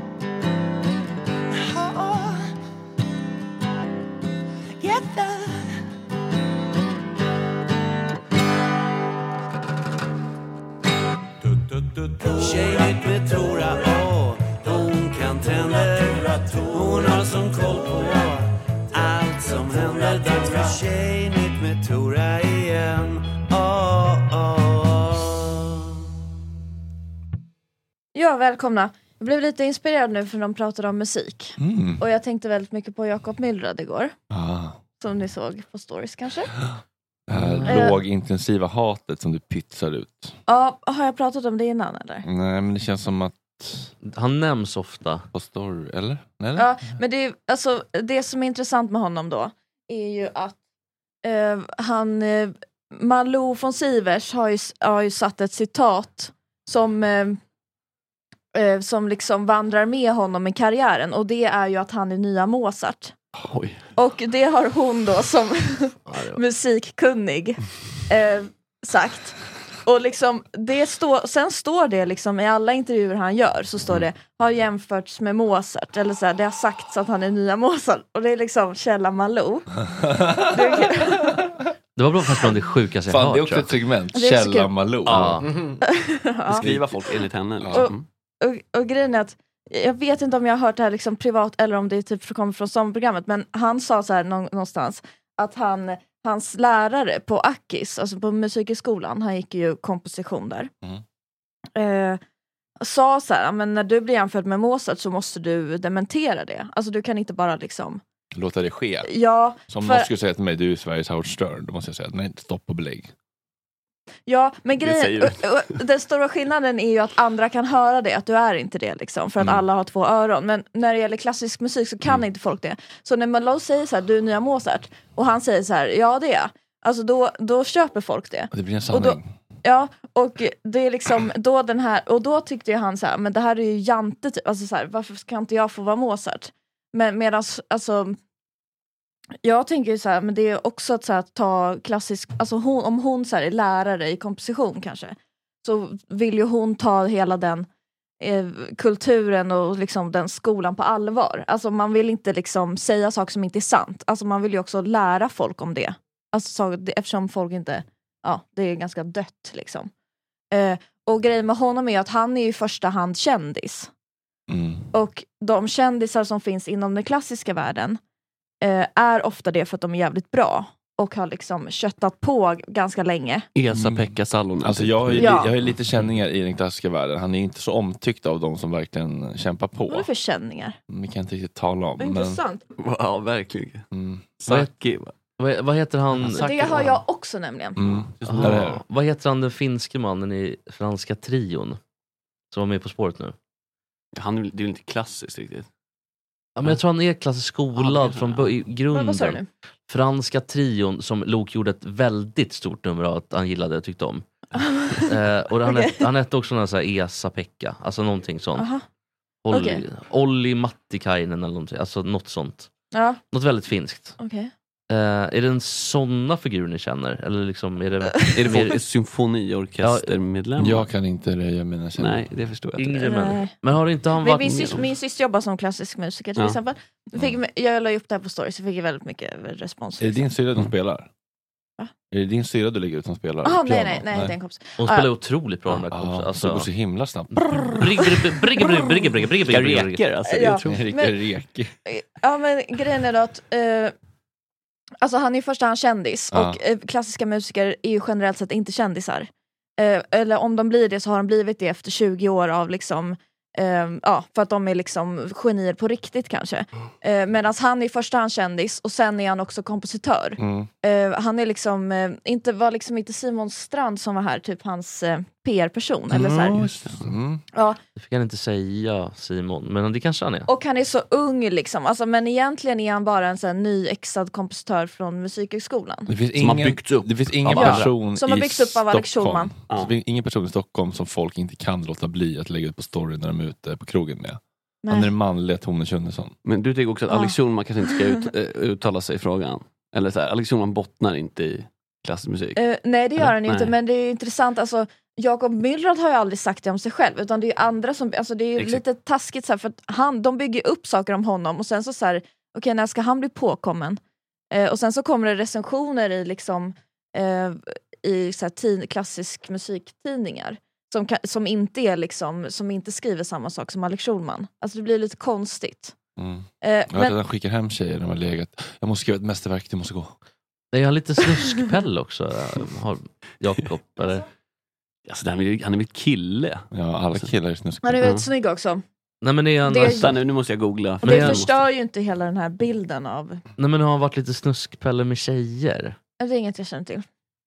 S13: Tjejigt med Tora, åh, hon kan tänder. Hon har som koll på allt som händer. Dags för tjejigt med Tora igen. Åh, åh.
S8: Ja, välkomna. Jag blev lite inspirerad nu för de pratade om musik.
S2: Mm.
S8: Och jag tänkte väldigt mycket på Jakob Mylrad igår.
S2: Ah.
S8: Som ni såg på stories kanske.
S2: Det här lågintensiva hatet som du pytsar ut.
S8: Ja, har jag pratat om det innan eller?
S2: Nej, men det känns som att
S5: han nämns ofta
S2: på story, eller? eller?
S8: Ja, men det är, alltså, det som är intressant med honom då är ju att eh, han eh, Malou von Sivers har ju, har ju satt ett citat som eh, eh, som liksom vandrar med honom i karriären, och det är ju att han är nya Mozart.
S9: Oj.
S8: Och det har hon då som musikkunnig eh, sagt. Och liksom det står, sen står det liksom i alla intervjuer han gör, så står det har jämförts med Mozart, eller så här, det har sagts att han är nya Mozart, och det är liksom Källa Malou.
S5: Det var bra fast bland det sjukaste jag
S2: Fan,
S5: hört.
S2: det är också ett segment, Källa Malou.
S5: Ja.
S9: Mm. Beskriva folk enligt henne.
S8: Och,
S9: Liksom.
S8: och, och grejen är att jag vet inte om jag har hört det här liksom privat eller om det typ kommer från sommarprogrammet, men han sa så här någonstans att han, hans lärare på Akis, alltså på musikskolan, han gick ju komposition där, mm. eh, sa så här, men när du blir jämförd med Mozart så måste du dementera det. Alltså du kan inte bara liksom
S2: låta det ske.
S8: Ja,
S2: som
S8: för...
S2: någon skulle säga till mig, du är Sveriges Howard Stern, då måste jag säga att nej, stopp och belägg.
S8: Ja, men grejen, den stora skillnaden är ju att andra kan höra det, att du är inte det liksom, för att mm. alla har två öron. Men när det gäller klassisk musik så kan mm. inte folk det. Så när Malou säger så här, du är nya Mozart, och han säger så här, ja det är, alltså då, då köper folk det.
S2: Det blir en sanning.
S8: Och då, ja, och det är liksom då den här, och då tyckte ju han så här, men det här är ju jante typ, alltså så här, varför kan inte jag få vara Mozart? Men medans, alltså Jag tänker så här, men det är också att så här, ta klassisk, alltså hon, om hon så här, är lärare i komposition kanske, så vill ju hon ta hela den eh, kulturen och liksom den skolan på allvar. Alltså man vill inte liksom säga saker som inte är sant. Alltså man vill ju också lära folk om det. Alltså så, det, eftersom folk inte, ja, det är ganska dött liksom. Eh, och grejen med honom är att han är ju i första hand kändis.
S2: Mm.
S8: Och de kändisar som finns inom den klassiska världen eh, är ofta det för att de är jävligt bra. Och har liksom köttat på ganska länge.
S9: Esa-Pekka Salonen.
S2: Alltså jag har, ju,
S8: Ja.
S2: jag har ju lite känningar i den klassiska världen. Han är inte så omtyckt av de som verkligen kämpar på.
S8: Vad är det för känningar?
S2: Vi kan inte riktigt tala om.
S8: Vad intressant.
S9: Ja, verkligen.
S2: Mm.
S5: Saki. Vad, vad heter han?
S8: Det har jag också nämligen.
S2: Mm.
S5: Ah, det det. Vad heter han den finske mannen i franska trion? Som var med På spåret nu.
S9: Han är, det är ju inte klassiskt riktigt.
S5: Ja, men jag tror han är klassiskt skolad
S9: Ja,
S5: från bö- i grunden.
S8: Vad sa du nu?
S5: Franska trion som Lok gjorde ett väldigt stort nummer av att han gillade och tyckte om. eh, och han,
S8: Okej.
S5: hette, han hette också någon sån här Esa-Pekka. Alltså någonting sånt.
S8: Aha.
S5: Olli,
S8: Okej.
S5: Olli Mattikainen eller någonting. Alltså något sånt.
S8: Ja.
S5: Något väldigt finskt.
S8: Okej.
S5: Eh, är det en såna figur ni känner? Eller liksom är det...
S9: Är det folk, symfoniorkestermedlemmar?
S2: Jag kan inte röja mina känner.
S9: Nej, det förstår jag inte.
S5: Yngre
S8: Nej.
S5: män. Men har inte han
S8: Men
S5: varit
S8: min,
S5: med
S8: syster,
S5: om-
S8: min syster jobbar som klassisk musiker till
S2: Ja.
S8: exempel. Fick, jag la upp det här på stories så fick jag väldigt mycket respons.
S2: Är det din syrra
S5: Mm.
S2: som spelar?
S8: Va?
S2: Är det din syrra du lägger ut som spelar?
S8: Aha, nej,
S2: piano?
S8: nej, nej, det är en kompis.
S5: Hon
S8: Ah,
S5: spelar
S8: ja.
S5: otroligt bra den där
S2: Ja,
S5: kompisar.
S2: så
S5: Alltså,
S2: det går så himla snabbt.
S5: brigge, brigge, brigge, brigge, brigge, brigge, brigge, brigge, brigge.
S9: Reker, alltså. Det är
S8: Ja.
S9: otroligt.
S2: Riktigt
S8: Men-
S2: reki.
S8: Ja, men grejen är då att eh, alltså han är i första hand kändis
S2: Ja.
S8: och eh, klassiska musiker är ju generellt sett inte kändisar. Eh, eller om de blir det så har de blivit det efter tjugo år av liksom eh, ja, för att de är liksom genier på riktigt kanske. Eh, Medan han är i första hand kändis och sen är han också kompositör.
S2: Mm.
S8: Eh, han är liksom, eh, inte, var liksom inte Simon Strand som var här, typ hans eh, P R-person. Eller så här.
S2: Mm.
S8: Ja,
S5: Det fick han inte säga, Simon. Men det kanske han är.
S8: och han är så ung liksom. Alltså, men egentligen är han bara en sån här nyexad kompositör från Musikhögskolan.
S2: Det finns
S9: Som har
S2: ingen,
S9: byggts upp
S2: det finns ingen
S9: av andra.
S2: person
S8: Som har
S2: i
S8: byggts upp av Alex
S2: Stockholm.
S8: Schulman.
S2: Ja. Det finns ingen person i Stockholm som folk inte kan låta bli att lägga ut på story när de är ute på krogen med.
S8: Nej.
S2: Han är den manliga Tone Schunnesson.
S9: Men du tycker också att
S8: Ja.
S9: Alex Schulman kanske inte ska ut, eh, uttala sig i frågan? Eller så här, Alex Schulman bottnar inte i klassisk musik.
S8: Eh, nej, det gör
S9: Eller?
S8: han ju inte,
S9: Nej.
S8: men det är ju intressant. Alltså, Jakob Mylrad har ju aldrig sagt det om sig själv, utan det är ju andra som, alltså det är ju
S9: Exakt.
S8: lite taskigt så här, för att han, de bygger upp saker om honom och sen så så här, okej, när ska han bli påkommen? Eh, och sen så kommer det recensioner i liksom eh, i så här, tin, klassisk musiktidningar som, kan, som inte är liksom, som inte skriver samma sak som Alex Schulman. Alltså det blir lite konstigt.
S2: Mm.
S8: Eh,
S2: Jag vet
S8: men,
S2: att han skickar hem tjejer när de har legat. Jag måste skriva ett mästerverk, det måste gå.
S5: Är han lite snuskpell också? Har Jakob, eller?
S9: Alltså, han är han är mitt kille.
S2: Ja, alla killar är snusk.
S8: han är väldigt snygg också.
S5: Nej, men är han...
S8: Det-
S9: Vänta nu, nu måste jag googla.
S8: Och
S5: Men
S8: det
S5: jag-
S8: förstör ju inte hela den här bilden av...
S5: Nej, men har han varit lite snuskpelle med tjejer?
S8: Det är inget jag känner till.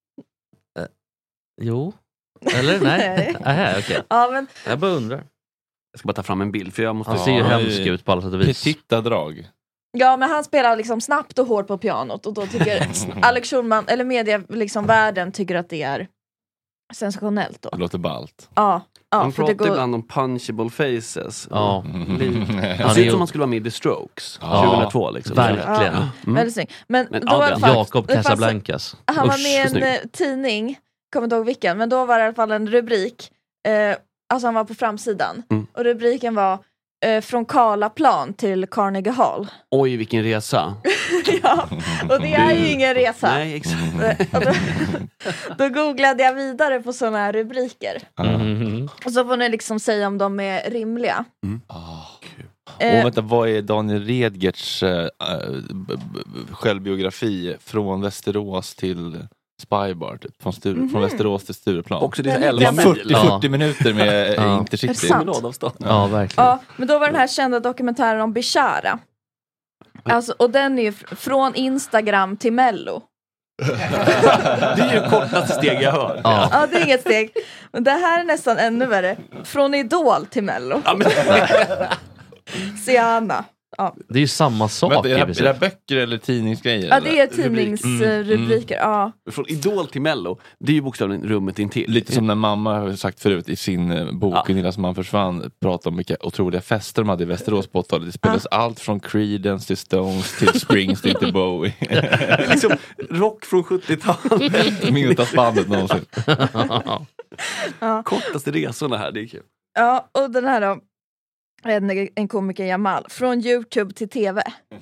S5: Jo. Eller? Nej.
S8: Nej.
S5: Nej, okej.
S8: Ja, men
S5: Jag bara undrar.
S9: Jag ska bara ta fram en bild för jag måste...
S5: Han ser ju
S2: Ja,
S5: hemsk
S2: det är-
S5: ut på alla sätt och vis.
S2: Petita drag.
S8: Ja, men han spelar liksom snabbt och hårt på pianot och då tycker Alex Schulman, eller media, liksom världen tycker att det är sensationellt då.
S2: Det låter ballt.
S8: Ja, ja
S9: Han
S8: för
S9: pratar
S8: det går...
S9: ibland om punchable faces.
S5: Ja.
S9: Han
S5: Han
S9: ser
S5: är
S9: ut som
S5: ju-
S9: han skulle vara med i The Strokes
S2: Ja.
S9: tjugohundratvå liksom.
S5: Verkligen.
S8: Ja,
S9: Mm.
S8: väldigt snygg. Men,
S9: Men
S8: då var det i alla fall-
S5: Jakob
S8: det fanns-
S5: Casablancas.
S8: Han var
S9: Usch,
S8: med i
S9: så
S8: en eh, tidning, kommer inte ihåg vilken, men då var det i alla fall en rubrik. Eh, alltså han var på framsidan.
S9: Mm.
S8: Och rubriken var eh, Från Karlaplan till Carnegie Hall.
S9: Oj, vilken resa.
S8: Ja, och det är ju ingen resa.
S9: Nej, exakt.
S8: Och då, då googlade jag vidare på sådana här rubriker.
S5: Mm.
S8: Och så får ni liksom säga om de är rimliga.
S2: Oh,
S8: Eh,
S2: och vänta, vad är Daniel Redgerts äh, b- b- självbiografi från Västerås till Spybar? Typ, från, Stur-
S8: Mhm.
S2: från Västerås till Stureplan.
S9: Också det är
S8: Den
S9: elva
S8: hittade-
S9: mil.
S2: fyrtio fyrtio minuter med
S5: Ja.
S2: ja. Intercity.
S8: Är det sant?
S9: Promenadavstånd.
S5: Ja, verkligen.
S8: Ja, men då var den här kända dokumentären om Bishara. Alltså, och den är ju fr- från Instagram till Mello.
S9: Det är ju kortaste steg jag hör.
S5: Ja.
S8: Ja, det är inget steg. Men det här är nästan ännu värre. Från Idol till Mello.
S9: Ja, men,
S8: Siana. Ja.
S5: Det är ju samma sak.
S2: Men är, det, är det böcker eller tidningsgrejer?
S8: Ja, det är tidningsrubriker. Mm. Mm. Ja.
S9: Från Idol till Mello, det är ju bokstavligen rummet intill.
S2: Lite som när mamma har sagt förut i sin bok, ja. Gunillas man försvann, pratade om vilka otroliga fester de hade i Västerås på åttiotalet. Det spelades ja. allt från Creedence till Stones till Springsteen till Bowie.
S9: Liksom rock från sjuttiotalet.
S2: Minsta bandet någonsin.
S9: Ja. Kortaste resorna här, det är kul.
S8: Ja, och den här då. En, en komiker Jamal. Från YouTube till tv.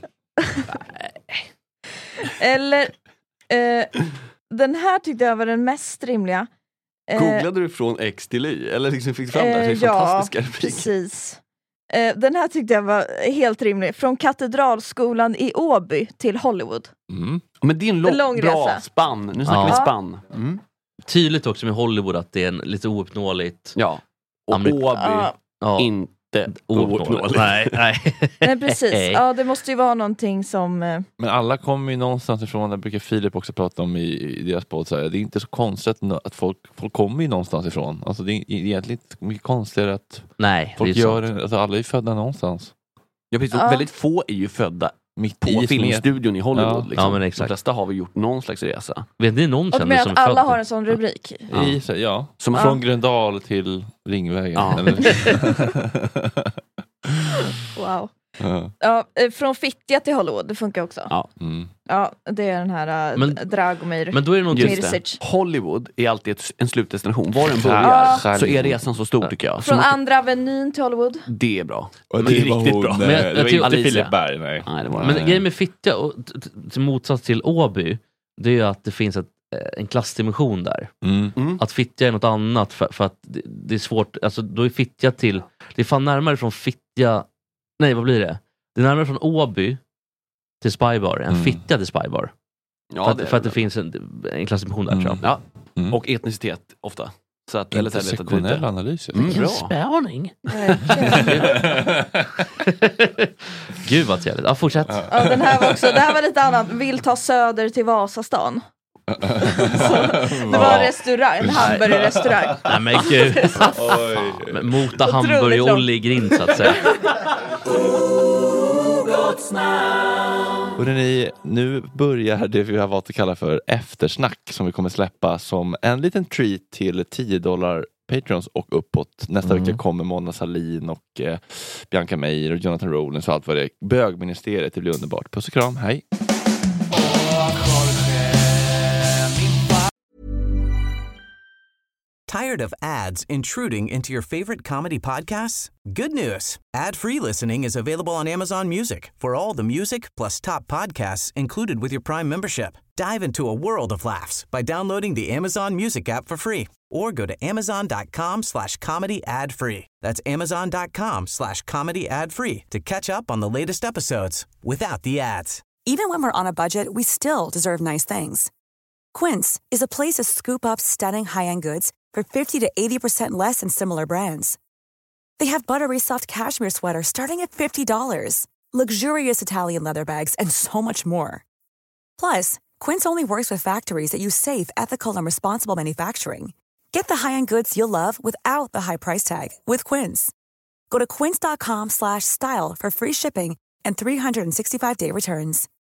S8: Eller eh, den här tyckte jag var den mest rimliga.
S9: Eh, Googlade du från X till Y? Eller liksom fick fram eh, det?
S8: Ja,
S9: fantastiska repliker.
S8: Precis. Eh, den här tyckte jag var helt rimlig. Från Katedralskolan i Åby till Hollywood.
S9: Mm. Men det är en lång, lång bra resa. Spann. Nu snackar ja. vi spann. Mm.
S5: Tydligt också med Hollywood att det är en lite ouppnåeligt.
S9: Ja. Och Amerik- Åby. Ja. Ja. Inte ouppnåeligt.
S5: Nej, nej.
S8: nej, precis. Ja, det måste ju vara någonting som... Eh...
S2: Men alla kommer ju någonstans ifrån, det brukar Filip också prata om i, i deras podd, så här, det är inte så konstigt att folk, folk kommer ju någonstans ifrån. Alltså det är egentligen inte mycket konstigare att
S5: nej,
S2: folk gör det, alltså alla är ju födda någonstans.
S9: Ja, precis. Ja. Väldigt få är ju födda mitt på i filmstudion i Hollywood.
S5: Ja.
S9: Liksom.
S5: Ja, men exakt.
S9: De flesta har vi gjort någon slags resa.
S5: Vet ni någon
S8: och med att alla född? Har en sån rubrik.
S2: Ja, I, ja. Som ja. Från Gröndal till Ringvägen.
S9: Ja.
S8: Wow. Ja. Ja, från Fittja till Hollywood, det funkar också.
S9: Ja,
S2: mm.
S8: Ja, det är den här uh, men, Dragomir.
S5: Men då är det något
S9: Mirsic. Hollywood är alltid ett, en slutdestination. Var den börjar ja. Så är resan så stor tycker jag.
S8: Från
S9: man,
S8: andra avenyn till Hollywood.
S9: Det är bra.
S2: Och det, det är riktigt bra. Men,
S5: men,
S2: det var inte Filip Berg, nej.
S9: nej det var
S5: men grejen med Fittja och till motsats till Åby, det är ju att det finns ett, en klassdimension där.
S2: Mm.
S9: Mm.
S5: Att Fittja är något annat för, för att det, det är svårt, alltså då är Fittja till, det är fan närmare från Fittja. Nej, vad blir det? Det är närmare från Åby till Spybar än mm. Fittja till Spybar.
S9: Ja,
S5: för att
S9: det,
S5: det, för att det finns en, en klassifikation där,
S2: mm.
S5: tror jag.
S9: Ja. Mm. Och etnicitet ofta. Så att, eller
S2: intersektionell analys.
S5: Mm, Vilken spaning. Gud vad trevligt. Ja, fortsätt.
S8: Ja, den här var också, det här var lite annat. Vill ta söder till Vasastan. Så, det var en restaurang, en hamburgerrestaurang.
S5: Nej men gud. Mota hamburg och Olli Grind så att säga.
S2: Och ni, nu börjar det vi har valt att kalla för eftersnack som vi kommer släppa som en liten treat till tio dollar Patreons och uppåt. Nästa mm. vecka kommer Mona Sahlin och eh, Bianca Meijer och Jonathan Rowlands och allt vad det är. Bögministeriet, det blir underbart. Puss och kram, hej!
S17: Tired of ads intruding into your favorite comedy podcasts? Good news! Ad-free listening is available on Amazon Music for all the music plus top podcasts included with your Prime membership. Dive into a world of laughs by downloading the Amazon Music app for free or go to amazon.com slash comedy ad free. That's amazon.com slash comedy ad free to catch up on the latest episodes without the ads.
S4: Even when we're on a budget, we still deserve nice things. Quince is a place to scoop up stunning high-end goods for fifty to eighty percent less than similar brands. They have buttery soft cashmere sweaters starting at fifty dollars, luxurious Italian leather bags, and so much more. Plus, Quince only works with factories that use safe, ethical, and responsible manufacturing. Get the high-end goods you'll love without the high price tag with Quince. Go to quince.com slash style for free shipping and three sixty-five day returns.